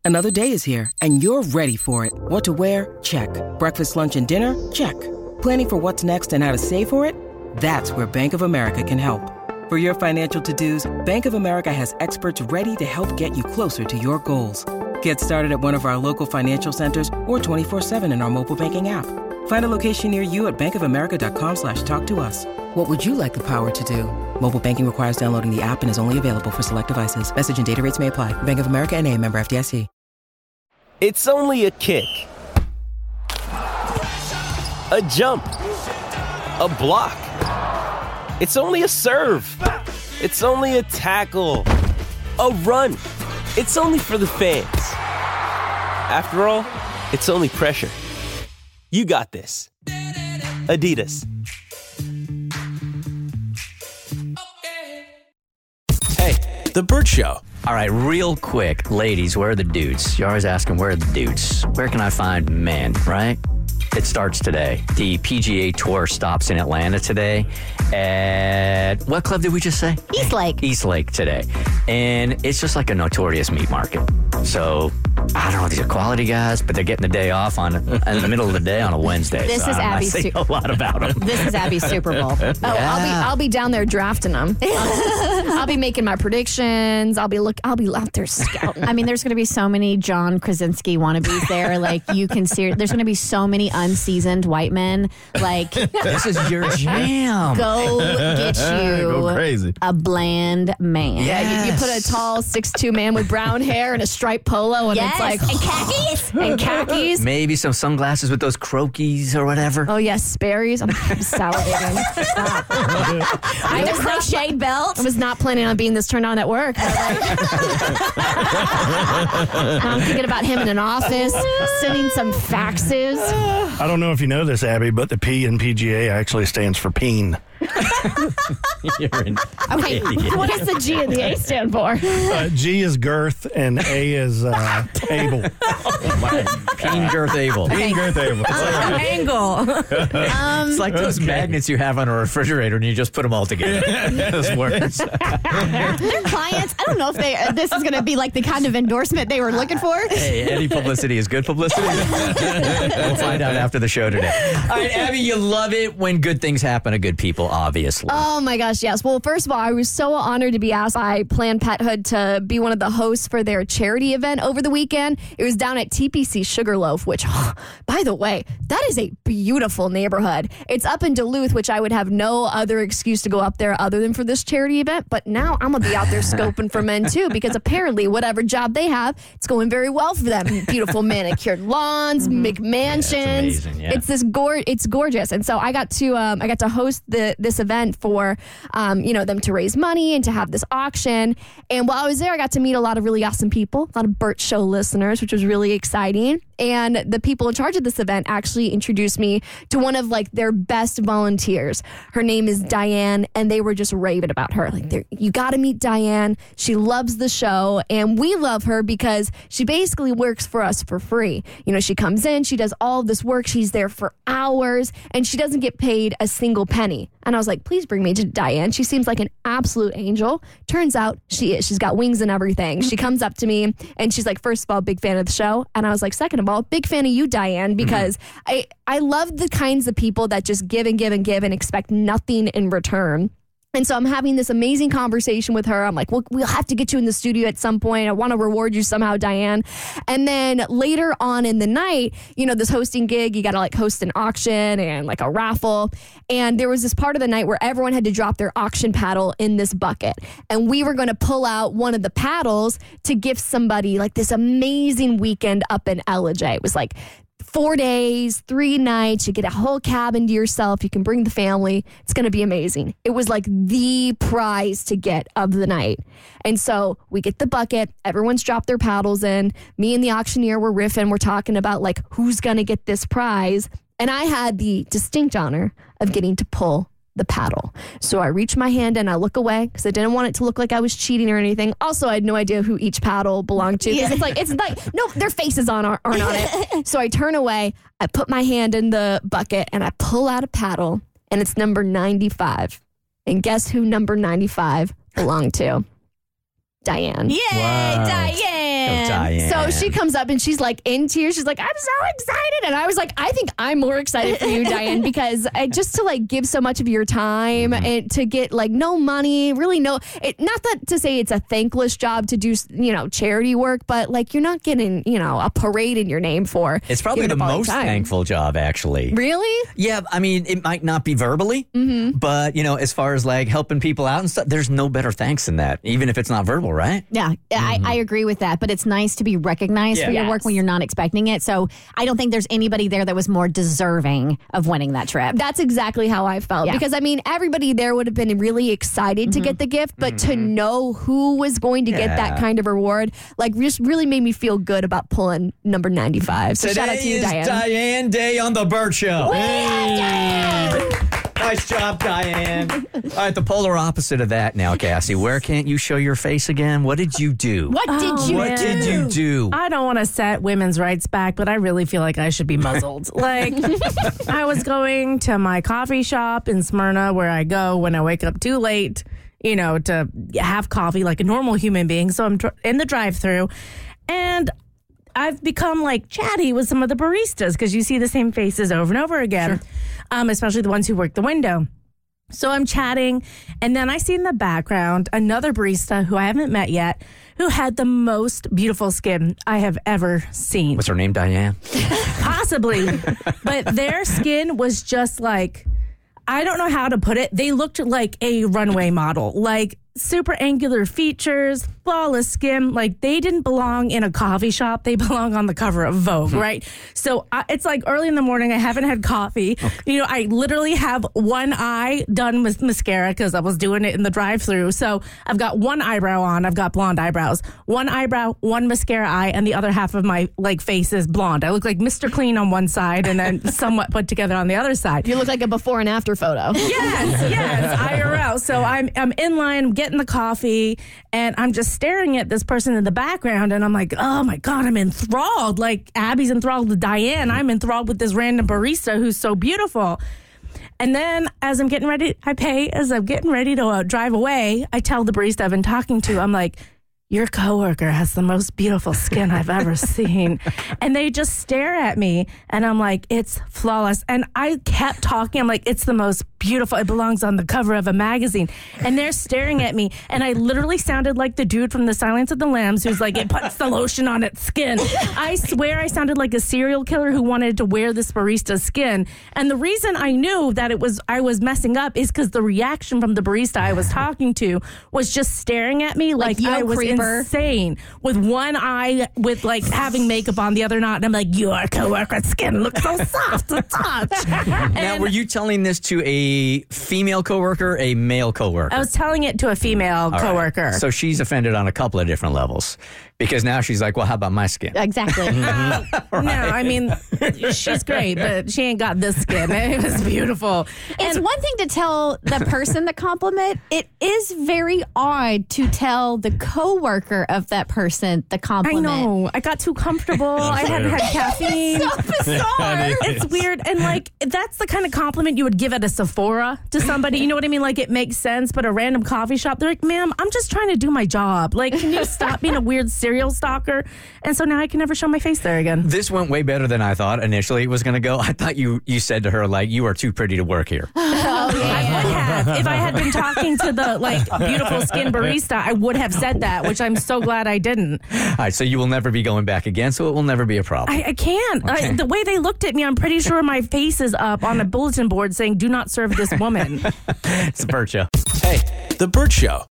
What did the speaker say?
Another day is here, and you're ready for it. What to wear? Check. Breakfast, lunch, and dinner? Check. Planning for what's next and how to save for it? That's where Bank of America can help. For your financial to-dos, Bank of America has experts ready to help get you closer to your goals. Get started at one of our local financial centers or 24/7 in our mobile banking app. Find a location near you at bankofamerica.com/talktous. What would you like the power to do? Mobile banking requires downloading the app and is only available for select devices. Message and data rates may apply. Bank of America N.A., member FDIC. It's only a kick. A jump. A block. It's only a serve. It's only a tackle. A run. It's only for the fans. After all, it's only pressure. You got this. Adidas. Hey, The Bert Show. All right, real quick, ladies, where are the dudes? You're always asking, where are the dudes? Where can I find men, right? It starts today. The PGA Tour stops in Atlanta today at, what club did we just say? East Lake. East Lake today. And it's just like a notorious meat market. So, I don't know if these are quality guys, but they're getting the day off in the middle of the day on a Wednesday. This so is I'm Abby's not saying a lot about them. This is Abby's Super Bowl. Oh, Yeah. I'll be down there drafting them. I'll be making my predictions. I'll be out there scouting. I mean, there's going to be so many John Krasinski wannabes there. Like, you can see, there's going to be so many unseasoned white men. Like, This is your jam. go get you Go crazy. a bland man. Yeah, you put a tall 6'2" man with brown hair and a striped polo, and Yes, it's like and khakis. and khakis. Maybe some sunglasses with those croakies or whatever. Oh yes, Sperry's. I'm salivating. Stop. With a crocheted belt. I was not planning on being this turned on at work. Now I'm thinking about him in an office, sending some faxes. I don't know if you know this, Abby, but the P in PGA actually stands for peen. You're in. Okay, what does the G and the A stand for? G is girth and A is able. Peen Girth Able. Being Girth Able. Angle. It's like those magnets you have on a refrigerator and you just put them all together. Those words. Their clients, I don't know if this is going to be like the kind of endorsement they were looking for. Hey, any publicity is good publicity. We'll find out after the show today. All right, Abby, you love it when good things happen to good people, obviously. Oh my gosh, yes. Well, first of all, I was so honored to be asked by Planned Parenthood to be one of the hosts for their charity event over the weekend. It was down at TPC Sugarloaf, which, by the way, that is a beautiful neighborhood. It's up in Duluth, which I would have no other excuse to go up there other than for this charity event. But now I'm going to be out there scoping for men too, because apparently whatever job they have, it's going very well for them. Beautiful manicured lawns, McMansions. Yeah, it's amazing, yeah. It's it's gorgeous. And so I got to host this event for them to raise money and to have this auction. And while I was there, I got to meet a lot of really awesome people, a lot of Bert Show listeners, which was really exciting. And the people in charge of this event actually introduced me to one of like their best volunteers. Her name is Diane, and they were just raving about her. Like, you got to meet Diane. She loves the show, and we love her because she basically works for us for free. You know, she comes in, she does all of this work. She's there for hours, and she doesn't get paid a single penny. And I was like, please bring me to Diane. She seems like an absolute angel. Turns out she is. She's got wings and everything. She comes up to me and she's like, first of all, big fan of the show. And I was like, second of all, big fan of you, Diane, because I love the kinds of people that just give and give and give and expect nothing in return. And so I'm having this amazing conversation with her. I'm like, well, we'll have to get you in the studio at some point. I want to reward you somehow, Diane. And then later on in the night, this hosting gig, you got to like host an auction and like a raffle. And there was this part of the night where everyone had to drop their auction paddle in this bucket. And we were going to pull out one of the paddles to gift somebody like this amazing weekend up in LJ. It was like 4 days, 3 nights. You get a whole cabin to yourself. You can bring the family. It's going to be amazing. It was like the prize to get of the night. And so we get the bucket. Everyone's dropped their paddles in. Me and the auctioneer were riffing. We're talking about like who's going to get this prize. And I had the distinct honor of getting to pull the paddle. So I reach my hand and I look away because I didn't want it to look like I was cheating or anything. Also, I had no idea who each paddle belonged to. It's like, no, their faces aren't on it. So I turn away, I put my hand in the bucket and I pull out a paddle and it's number 95. And guess who number 95 belonged to? Diane. Yay, Wow. Diane. Diane. Diane. So she comes up and she's like in tears. She's like, I'm so excited. And I was like, I think I'm more excited for you, Diane, because just to like give so much of your time and to get like no money, really not that to say it's a thankless job to do, charity work, but like you're not getting, a parade in your name for. It's probably the most thankful job, actually. Really? Yeah, I mean, it might not be verbally, but, as far as like helping people out and stuff, there's no better thanks than that, even if it's not verbal, right? Yeah, I agree with that. But it's nice to be recognized for your work when you're not expecting it. So I don't think there's anybody there that was more deserving of winning that trip. That's exactly how I felt. Yeah. Because, I mean, everybody there would have been really excited to get the gift, but to know who was going to get that kind of reward, like, just really made me feel good about pulling number 95. So shout out to you, Today is Diane Day on The Burt Show. Nice job, Diane. All right, the polar opposite of that now, Cassie. Where can't you show your face again? What did you do? What did you do? I don't want to set women's rights back, but I really feel like I should be muzzled. Like, I was going to my coffee shop in Smyrna where I go when I wake up too late, to have coffee like a normal human being. So I'm in the drive-thru, and I've become like chatty with some of the baristas because you see the same faces over and over again, especially the ones who work the window. So I'm chatting, and then I see in the background another barista who I haven't met yet, who had the most beautiful skin I have ever seen. What's her name, Diane? Possibly. But their skin was just like, I don't know how to put it. They looked like a runway model, like super angular features, flawless skin. Like they didn't belong in a coffee shop. They belong on the cover of Vogue, right? So it's like early in the morning. I haven't had coffee. Okay. I literally have one eye done with mascara because I was doing it in the drive-thru. So I've got one eyebrow on. I've got blonde eyebrows. One eyebrow, one mascara eye, and the other half of my face is blonde. I look like Mr. Clean on one side and then somewhat put together on the other side. You look like a before and after photo. Yes, IRL. So I'm in line, getting the coffee, and I'm just staring at this person in the background, and I'm like, oh my God, I'm enthralled. Like Abby's enthralled with Diane. I'm enthralled with this random barista who's so beautiful. And then as I'm getting ready, I pay. As I'm getting ready to drive away, I tell the barista I've been talking to, I'm like, your coworker has the most beautiful skin I've ever seen. And they just stare at me, and I'm like, it's flawless. And I kept talking. I'm like, it's the most beautiful. It belongs on the cover of a magazine. And they're staring at me, and I literally sounded like the dude from The Silence of the Lambs who's like, it puts the lotion on its skin. I swear I sounded like a serial killer who wanted to wear this barista's skin. And the reason I knew that I was messing up is because the reaction from the barista I was talking to was just staring at me like I was insane, with one eye, with like having makeup on, the other not. And I'm like, your coworker's skin looks so soft to touch. Now, were you telling this to a female coworker, a male coworker? I was telling it to a female coworker. Right. So she's offended on a couple of different levels, because now she's like, well, how about my skin? Exactly. No, I mean, she's great, but she ain't got this skin. It was beautiful. It's one thing to tell the person the compliment. It is very odd to tell the coworker of that person the compliment. I know. I got too comfortable. I hadn't had caffeine. It's so bizarre. It's weird. And like, that's the kind of compliment you would give at a Sephora to somebody. You know what I mean? Like, it makes sense. But a random coffee shop, they're like, ma'am, I'm just trying to do my job. Like, can you stop being a weird serial stalker? And so now I can never show my face there again. This went way better than I thought initially it was going to go. I thought you said to her, like, you are too pretty to work here. I would have. If I had been talking to the beautiful skin barista, I would have said that, which I'm so glad I didn't. All right, so you will never be going back again, so it will never be a problem. I can't. Okay. The way they looked at me, I'm pretty sure my face is up on a bulletin board saying, do not serve this woman. It's the Burt Show. Hey, The Burt Show.